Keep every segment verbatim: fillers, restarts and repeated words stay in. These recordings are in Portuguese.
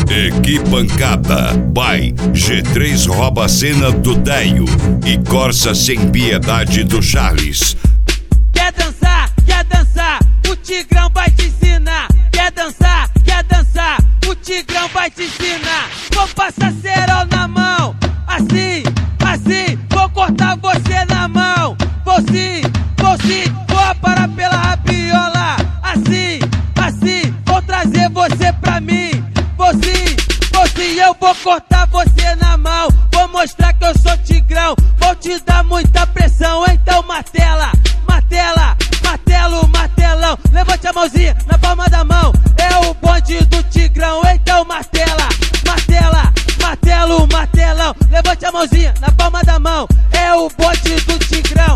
Equipancada by G três rouba a cena do Deio e Corsa Sem Piedade do Charles. Quer dançar, quer dançar, o Tigrão vai te ensinar. Quer dançar, quer dançar, o Tigrão vai te ensinar. Vou passar cerol na mão, assim, assim, vou cortar você na mão. Vou sim, vou sim, vou parar pela rabiola. Assim, assim, vou trazer você pra mim. Vou sim, vou sim, eu vou cortar você na mão. Vou mostrar que eu sou Tigrão, vou te dar muita pressão. Então martela, martela, martelo, martelão. Levante a mãozinha na palma da mão, é o bonde do Tigrão. Então martela, martela, martelo, martelão. Levante a mãozinha na palma da mão, é o bonde do Tigrão.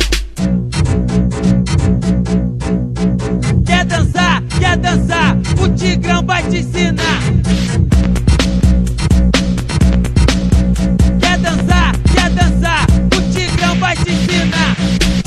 Quer dançar, quer dançar, o Tigrão vai te ensinar. Quer dançar, quer dançar, o Tigrão vai te ensinar.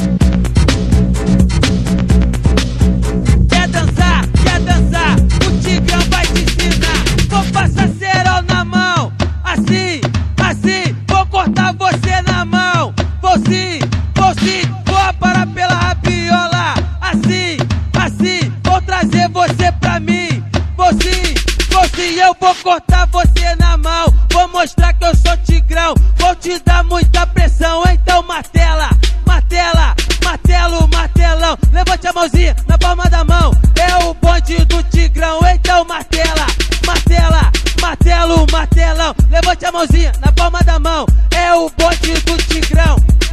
Quer dançar, quer dançar, o Tigrão vai te ensinar. Vou passar cerol na mão, assim, assim, vou cortar você na mão. Vou sim, vou sim, vou parar pela rabiola. Assim, assim, vou trazer você pra mim. Vou sim, vou sim, eu vou cortar você na mão. Vou mostrar que eu sou Tigrão, vou te dar muita pressão. Então martela, martela, martelo, martelão. Levante a mãozinha na palma da mão, é o bonde do Tigrão. Então martela, martela, martelo, martelão. Levante a mãozinha na palma da mão, é o bonde do Tigrão.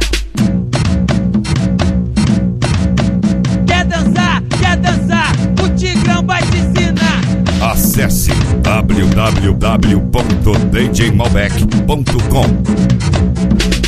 Quer dançar, quer dançar, o Tigrão vai te ensinar. Acesse w w w ponto d j malbec ponto com.